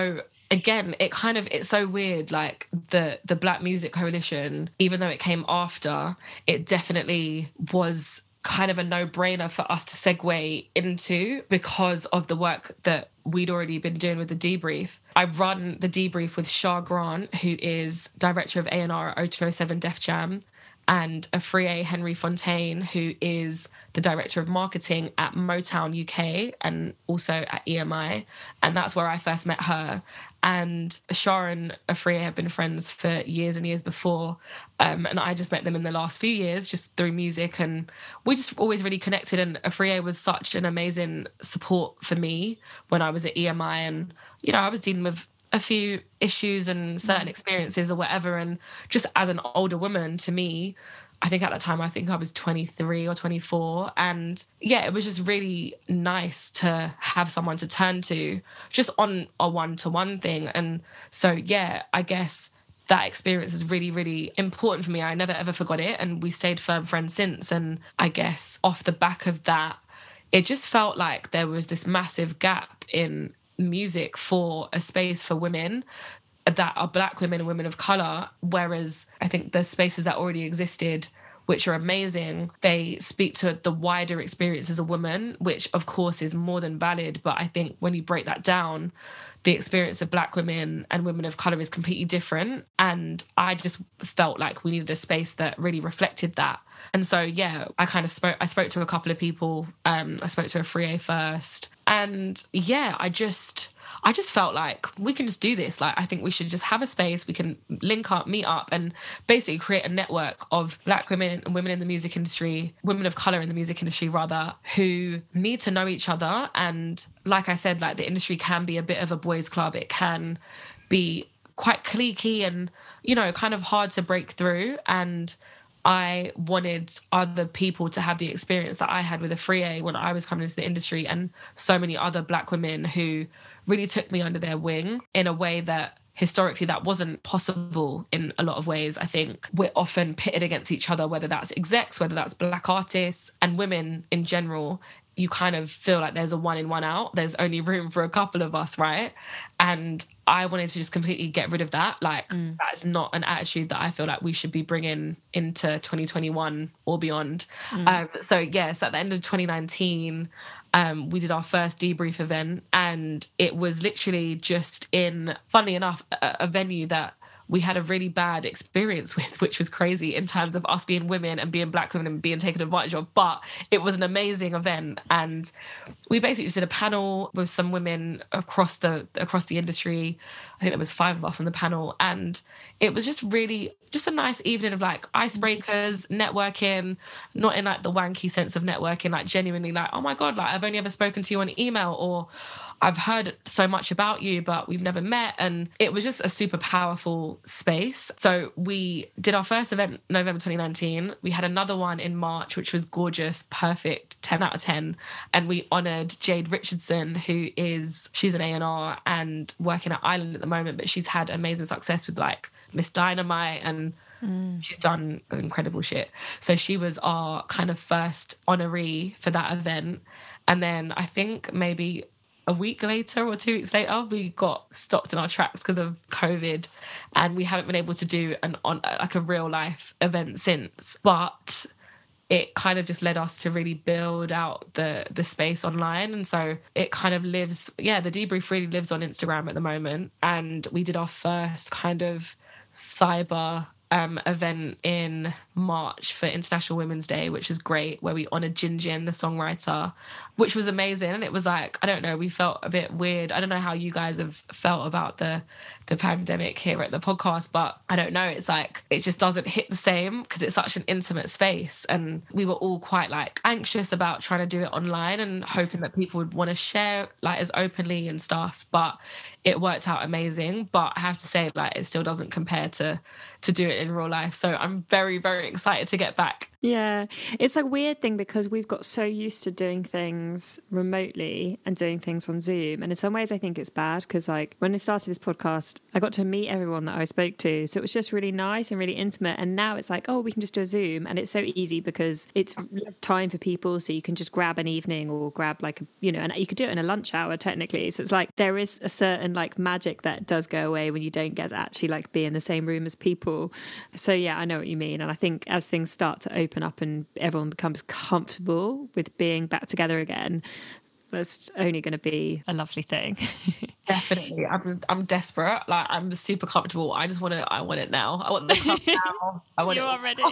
again, it kind of, it's so weird, like the the Black Music Coalition, even though it came after, it definitely was kind of a no-brainer for us to segue into because of the work that we'd already been doing with the Debrief. I run the Debrief with Shah Grant, who is director of A and R at oh two oh seven Def Jam, and Afriye Henry Fontaine, who is the director of marketing at Motown U K and also at E M I. And that's where I first met her. And Shah and Afriye have been friends for years and years before. Um, and I just met them in the last few years, just through music. And we just always really connected. And Afriye was such an amazing support for me when I was at E M I. And, you know, I was dealing with a few issues and certain experiences or whatever. And just as an older woman, to me, I think at that time, I think I was twenty-three or twenty-four. And yeah, it was just really nice to have someone to turn to just on a one-to-one thing. And so, yeah, I guess that experience is really, really important for me. I never, ever forgot it. And we stayed firm friends since. And I guess off the back of that, it just felt like there was this massive gap in music for a space for women that are Black women and women of colour, whereas I think the spaces that already existed, which are amazing, they speak to the wider experience as a woman, which of course is more than valid. But I think when you break that down, the experience of Black women and women of colour is completely different. And I just felt like we needed a space that really reflected that. And so, yeah, I kind of spoke, I spoke to a couple of people. Um, I spoke to Afriye first. And yeah, I just, I just felt like we can just do this. Like, I think we should just have a space. We can link up, meet up, and basically create a network of Black women and women in the music industry, women of colour in the music industry, rather, who need to know each other. And like I said, like the industry can be a bit of a boys' club. It can be quite cliquey and, you know, kind of hard to break through. And I wanted other people to have the experience that I had with Afriye when I was coming into the industry, and so many other Black women who really took me under their wing in a way that historically that wasn't possible in a lot of ways. I think we're often pitted against each other, whether that's execs, whether that's Black artists and women in general. You kind of feel like there's a one in, one out. There's only room for a couple of us, right? And I wanted to just completely get rid of that. Like, mm. that is not an attitude that I feel like we should be bringing into twenty twenty-one or beyond. Mm. Um, so, yes, at the end of twenty nineteen, um, we did our first Debrief event, and it was literally just in, funnily enough, a, a venue that we had a really bad experience with, which was crazy in terms of us being women and being Black women and being taken advantage of. But it was an amazing event. And we basically just did a panel with some women across the across the industry. I think there was five of us on the panel. And it was just really just a nice evening of like icebreakers, networking, not in like the wanky sense of networking, like genuinely like, oh my God, like I've only ever spoken to you on email, or I've heard so much about you, but we've never met. And it was just a super powerful space. So we did our first event November twenty nineteen. We had another one in March, which was gorgeous, perfect, ten out of ten. And we honoured Jade Richardson, who is, she's an A and R and working at Island at the moment, but she's had amazing success with like Miss Dynamite, and mm. she's done incredible shit. So she was our kind of first honoree for that event. And then I think maybe a week later or two weeks later, we got stopped in our tracks because of COVID, and we haven't been able to do an on like a real life event since. But it kind of just led us to really build out the the space online, and so it kind of lives. Yeah, the Debrief really lives on Instagram at the moment, and we did our first kind of cyber Um, event in March for International Women's Day, which was great, where we honoured Jin Jin, the songwriter, which was amazing. And it was like, I don't know, we felt a bit weird. I don't know how you guys have felt about the the pandemic here at the podcast, but I don't know. It's like, it just doesn't hit the same because it's such an intimate space. And we were all quite like anxious about trying to do it online and hoping that people would want to share like as openly and stuff. But it worked out amazing. But I have to say, like, it still doesn't compare to to do it in real life. So I'm very, very excited to get back Yeah, it's a weird thing because we've got so used to doing things remotely and doing things on Zoom. And in some ways, I think it's bad because, like, when I started this podcast, I got to meet everyone that I spoke to. So it was just really nice and really intimate. And now it's like, oh, we can just do a Zoom. And it's so easy because it's less time for people. So you can just grab an evening or grab, like, a, you know, and you could do it in a lunch hour, technically. So it's like there is a certain, like, magic that does go away when you don't get to actually, like, be in the same room as people. So, yeah, I know what you mean. And I think as things start to open up and everyone becomes comfortable with being back together again, that's only going to be a lovely thing. Definitely. I'm I'm desperate. Like, I'm super comfortable. I just want it. I want it now. I want the club now. I want you it. are ready.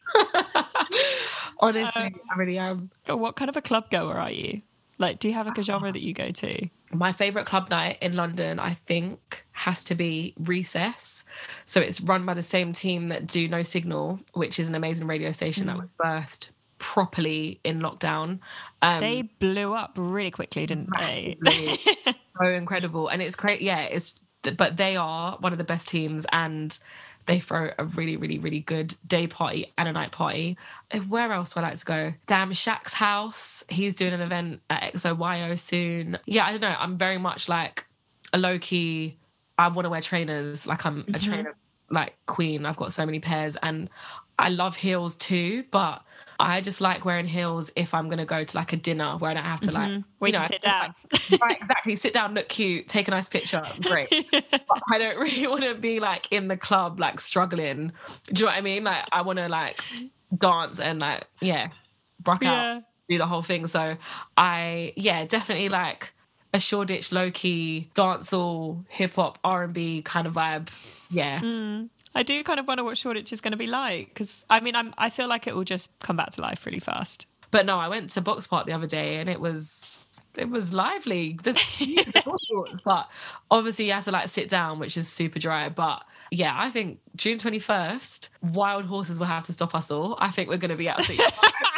Honestly, um, I really am. What kind of a club goer are you? Like, do you have like a genre that you go to? My favourite club night in London, I think, has to be Recess. So it's run by the same team that do No Signal, which is an amazing radio station mm. that was birthed properly in lockdown. Um, they blew up really quickly, didn't massively. they? So incredible. And it's great. Yeah, it's but they are one of the best teams, and they throw a really, really, really good day party and a night party. Where else would I like to go? Damn Shaq's house. He's doing an event at X O Y O soon. Yeah, I don't know. I'm very much like a low-key, I want to wear trainers. Like I'm mm-hmm. a trainer, like queen. I've got so many pairs. And I love heels too, but I just like wearing heels if I'm going to go to like a dinner where I don't have to like, mm-hmm. where you, you know, sit down. Like, right, exactly. Sit down, look cute, take a nice picture. Great. But I don't really want to be like in the club, like struggling. Do you know what I mean? Like I want to like dance and like, yeah, rock yeah. out, do the whole thing. So I, yeah, definitely like a Shoreditch low-key, dancehall, hip-hop, R and B kind of vibe. Yeah. Mm. I do kind of wonder what Shoreditch is going to be like because, I mean, I'm, I feel like it will just come back to life really fast. But no, I went to Box Park the other day and it was it was lively. There's huge shorts, but obviously you have to like sit down, which is super dry. But yeah, I think June twenty-first, wild horses will have to stop us all. I think we're going to be absolutely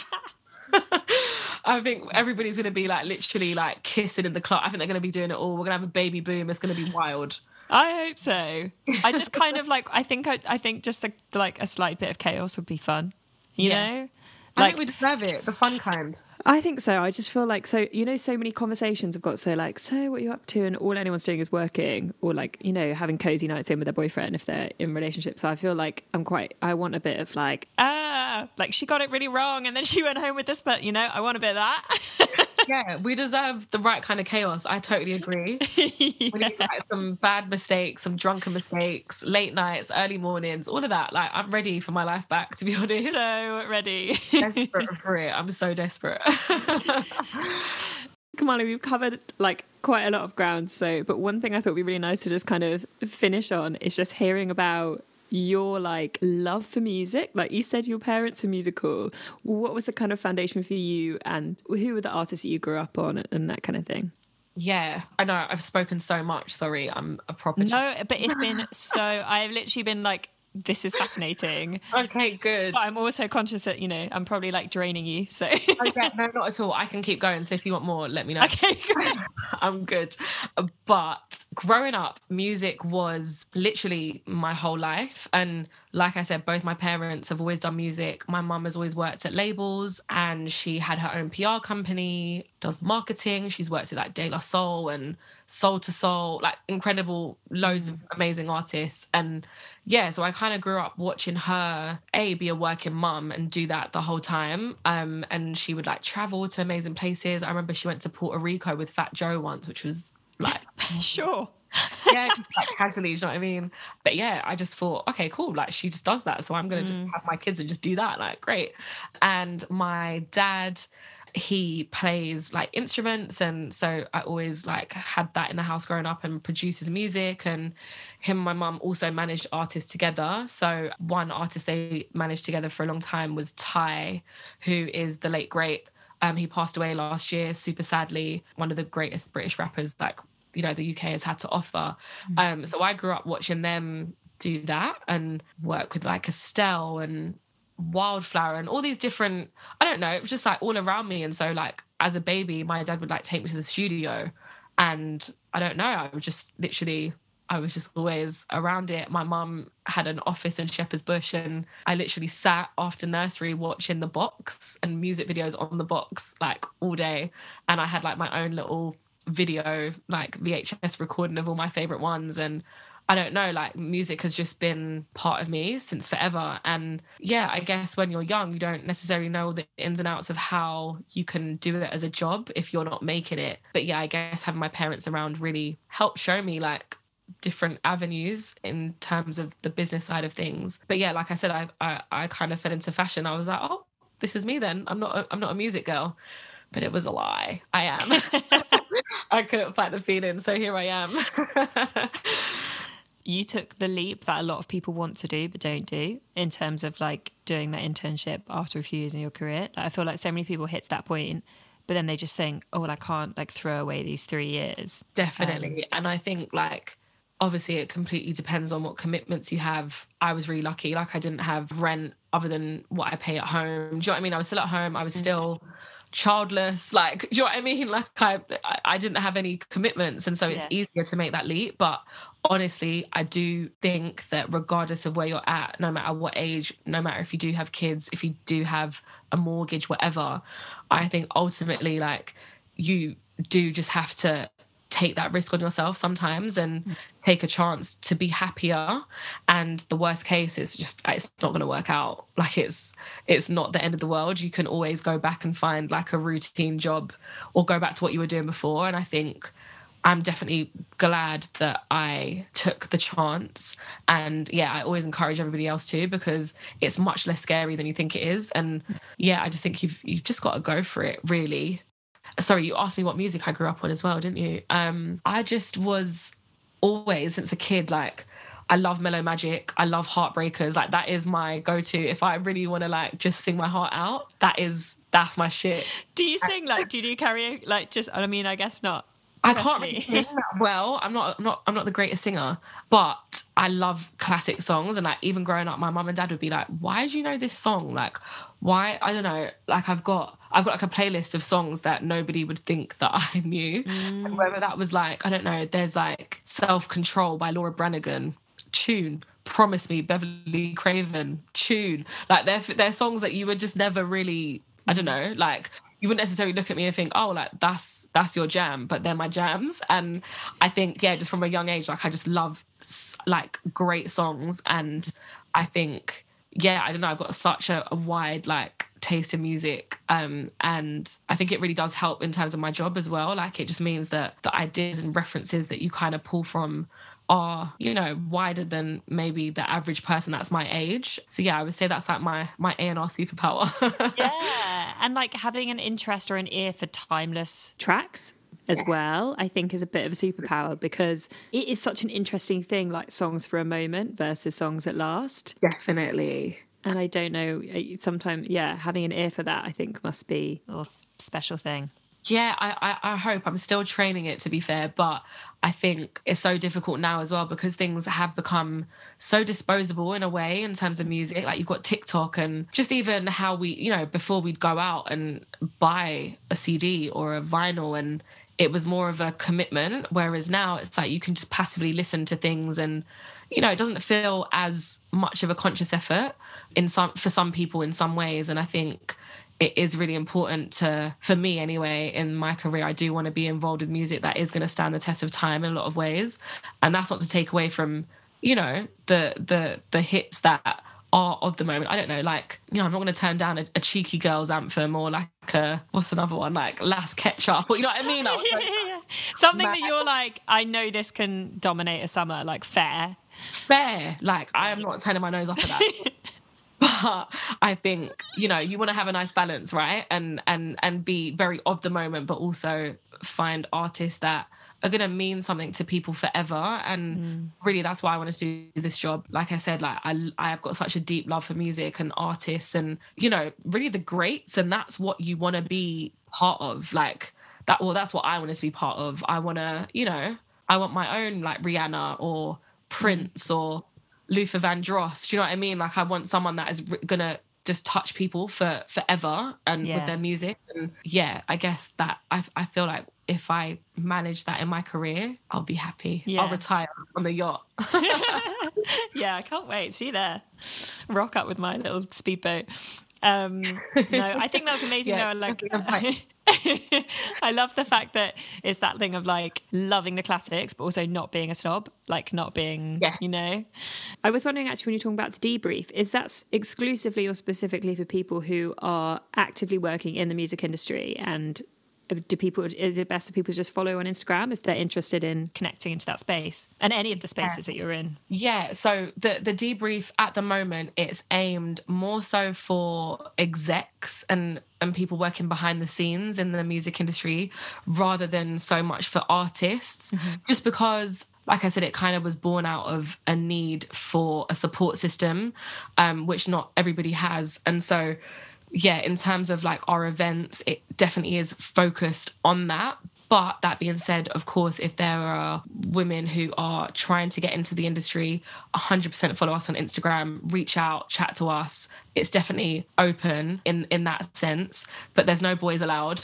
I think everybody's going to be like literally like kissing in the club. I think they're going to be doing it all. We're going to have a baby boom. It's going to be wild. I hope so. I just kind of like, I think, I, I think just a, like a slight bit of chaos would be fun, you yeah. know? I Like, think we deserve it, the fun kind. I think so. I just feel like, so, you know, so many conversations have got so like, so what are you up to? And all anyone's doing is working or like, you know, having cozy nights in with their boyfriend if they're in relationships. So I feel like I'm quite, I want a bit of like, ah, like she got it really wrong and then she went home with this, but you know, I want a bit of that. Yeah, we deserve the right kind of chaos. I totally agree. yeah. We need like some bad mistakes, some drunken mistakes, late nights, early mornings, all of that. Like, I'm ready for my life back, to be honest. So ready. Desperate for it. I'm so desperate. Kamali, we've covered like quite a lot of ground. So, but one thing I thought would be really nice to just kind of finish on is just hearing about your like love for music. Like you said, your parents were musical. What was the kind of foundation for you, and who were the artists that you grew up on, and that kind of thing? Yeah, I know I've spoken so much. Sorry, I'm a proper. No, but it's been so. I've literally been like, this is fascinating. Okay, good. But I'm also conscious that, you know, I'm probably like draining you. So okay, no, not at all. I can keep going. So if you want more, let me know. Okay, great. I'm good. But growing up, music was literally my whole life. And like I said, both my parents have always done music. My mum has always worked at labels and she had her own P R company, does marketing. She's worked at like De La Soul and Soul to Soul, like incredible, loads of amazing artists. And yeah, so I kind of grew up watching her, A, be a working mum and do that the whole time. Um, and she would like travel to amazing places. I remember she went to Puerto Rico with Fat Joe once, which was like... Sure. Yeah, just like casually, you know what I mean? But yeah, I just thought, okay, cool. Like she just does that. So I'm going to mm. just have my kids and just do that. Like, great. And my dad, he plays like instruments. And so I always like had that in the house growing up and produces music. And him and my mum also managed artists together. So one artist they managed together for a long time was Ty, who is the late great. Um, he passed away last year, super sadly. One of the greatest British rappers, like, you know, the U K has had to offer. Mm. Um, so I grew up watching them do that and work with like Estelle and Wildflower and all these different, I don't know, it was just like all around me. And so like as a baby, my dad would like take me to the studio and I don't know, I would just literally I was just always around it. My mum had an office in Shepherd's Bush, and I literally sat after nursery watching The Box and music videos on The Box like all day. And I had like my own little video, like V H S recording of all my favourite ones. And I don't know, like music has just been part of me since forever. And yeah, I guess when you're young, you don't necessarily know the ins and outs of how you can do it as a job if you're not making it. But yeah, I guess having my parents around really helped show me like different avenues in terms of the business side of things. But yeah, like I said, I I, I kind of fell into fashion. I was like, oh, this is me then. I'm not a, I'm not a music girl. But it was a lie. I am. I couldn't fight the feeling, so here I am. You took the leap that a lot of people want to do but don't do, in terms of like doing that internship after a few years in your career. Like, I feel like so many people hit to that point, but then they just think, oh, well, I can't like throw away these three years. Definitely. Um, and I think like, obviously it completely depends on what commitments you have. I was really lucky. Like I didn't have rent other than what I pay at home. Do you know what I mean? I was still at home. I was still childless. Like, do you know what I mean? Like I, I didn't have any commitments. And so it's Yeah. easier to make that leap. But honestly, I do think that regardless of where you're at, no matter what age, no matter if you do have kids, if you do have a mortgage, whatever, I think ultimately like you do just have to take that risk on yourself sometimes and take a chance to be happier. And the worst case is just it's not going to work out. Like it's it's not the end of the world. You can always go back and find like a routine job or go back to what you were doing before. And I think I'm definitely glad that I took the chance. And yeah, I always encourage everybody else to, because it's much less scary than you think it is. And yeah, I just think you've you've just got to go for it, really. Sorry, you asked me what music I grew up on as well, didn't you? Um, I just was always, since a kid, like, I love Mellow Magic. I love Heartbreakers. Like, that is my go-to. If I really want to, like, just sing my heart out, that is, that's my shit. Do you sing, like, do you do karaoke? Like, just, I mean, I guess not. I can't really sing that well. I'm not, I'm not, I'm not the greatest singer, but I love classic songs. And like, even growing up, my mum and dad would be like, "Why do you know this song? Like, why?" I don't know. Like, I've got, I've got like a playlist of songs that nobody would think that I knew. Mm. And whether that was like, I don't know. There's like Self Control by Laura Branigan, tune. Promise Me, Beverly Craven, tune. Like, they're they're songs that you would just never really, I don't know, like. You wouldn't necessarily look at me and think, oh, like, that's that's your jam, but they're my jams. And I think, yeah, just from a young age, like, I just love, like, great songs. And I think, yeah, I don't know, I've got such a, a wide, like, taste in music. Um, and I think it really does help in terms of my job as well. Like, it just means that the ideas and references that you kind of pull from are, you know, wider than maybe the average person that's my age. So yeah, I would say that's like my my A and R superpower. Yeah, and like having an interest or an ear for timeless tracks as yes. well, I think is a bit of a superpower, because it is such an interesting thing, like songs for a moment versus songs that last. Definitely. And I don't know, sometimes, yeah, having an ear for that, I think must be a little special thing. Yeah, I, I, I hope. I'm still training it, to be fair, but I think it's so difficult now as well, because things have become so disposable in a way in terms of music. Like, you've got TikTok, and just even how we, you know, before we'd go out and buy a C D or a vinyl, and it was more of a commitment, whereas now it's like you can just passively listen to things, and, you know, it doesn't feel as much of a conscious effort in some for some people in some ways. And I think it is really important to, for me anyway, in my career, I do want to be involved with music that is going to stand the test of time in a lot of ways. And that's not to take away from, you know, the the the hits that are of the moment. I don't know, like, you know, I'm not going to turn down a, a Cheeky Girls anthem, or like a, what's another one, like Last Ketchup, you know what I mean? Like, yeah, yeah. Something that you're like, I know this can dominate a summer, like Fair. Fair. Like, I am not turning my nose up at that. But I think, you know, you want to have a nice balance, right? And and and be very of the moment, but also find artists that are going to mean something to people forever. And mm. really, that's why I want to do this job. Like I said, like I I have got such a deep love for music and artists, and, you know, really the greats. And that's what you want to be part of. Like that, well, that's what I want to be part of. I want to, you know, I want my own like Rihanna or Prince mm. or Luther Vandross. Do you know what I mean? Like, I want someone that is going to just touch people for forever and yeah. with their music. And yeah, I guess that I, I feel like if I manage that in my career, I'll be happy. Yeah. I'll retire on the yacht. Yeah, I can't wait. See you there. Rock up with my little speedboat. Um, no, I think that's amazing Yeah. though. Like, I love the fact that it's that thing of like loving the classics, but also not being a snob, like not being, Yeah. you know. I was wondering actually, when you're talking about the debrief, is that exclusively or specifically for people who are actively working in the music industry? And do people, is it best for people to just follow on Instagram if they're interested in connecting into that space and any of the spaces that you're in? Yeah, so the the debrief at the moment, it's aimed more so for execs and and people working behind the scenes in the music industry rather than so much for artists, mm-hmm. just because, like I said, it kind of was born out of a need for a support system, um, which not everybody has. And so, yeah, in terms of like our events, it definitely is focused on that. But that being said, of course, if there are women who are trying to get into the industry, one hundred percent follow us on Instagram, reach out, chat to us. It's definitely open in, in that sense, but there's no boys allowed.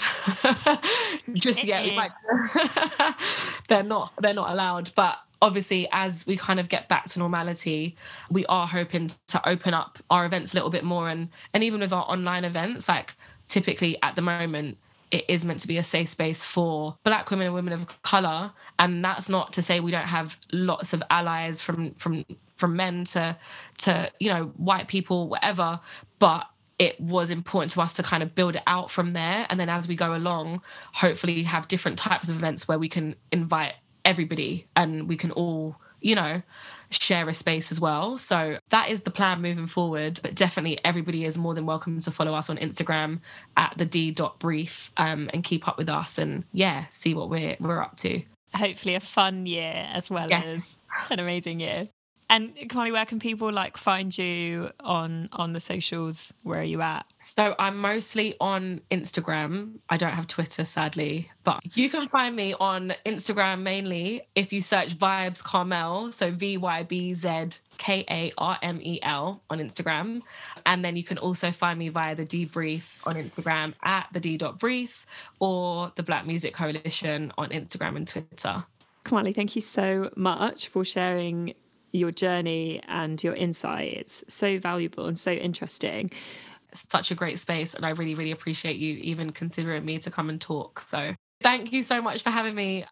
Just yet. Like, they're not, they're not allowed. But obviously, as we kind of get back to normality, we are hoping to open up our events a little bit more. And, and even with our online events, like typically at the moment, it is meant to be a safe space for Black women and women of colour. And that's not to say we don't have lots of allies from from from men to, to you know, white people, whatever. But it was important to us to kind of build it out from there. And then as we go along, hopefully have different types of events where we can invite everybody and we can all, you know, share a space as well. So that is the plan moving forward. But definitely everybody is more than welcome to follow us on Instagram at the d dot brief um, and keep up with us and, yeah, see what we're we're up to. Hopefully a fun year as well Yeah. as an amazing year. And Kamali, where can people like find you on on the socials? Where are you at? So I'm mostly on Instagram. I don't have Twitter, sadly, but you can find me on Instagram mainly if you search Vibes Carmel. So V Y B Z K A R M E L on Instagram. And then you can also find me via the Debrief on Instagram at the d dot brief or the Black Music Coalition on Instagram and Twitter. Kamali, thank you so much for sharing your journey and your insight. It's so valuable and so interesting. It's such a great space and I really, really appreciate you even considering me to come and talk. So thank you so much for having me.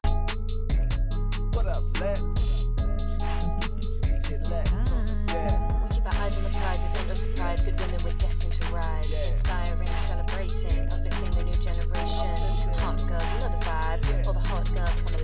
What up, Lex? We keep our eyes on the prize, it's no surprise. Good women, we're destined to rise. Yeah. Inspiring, celebrating, uplifting the new generation. Some hot girls, you know the vibe. All the hot girls coming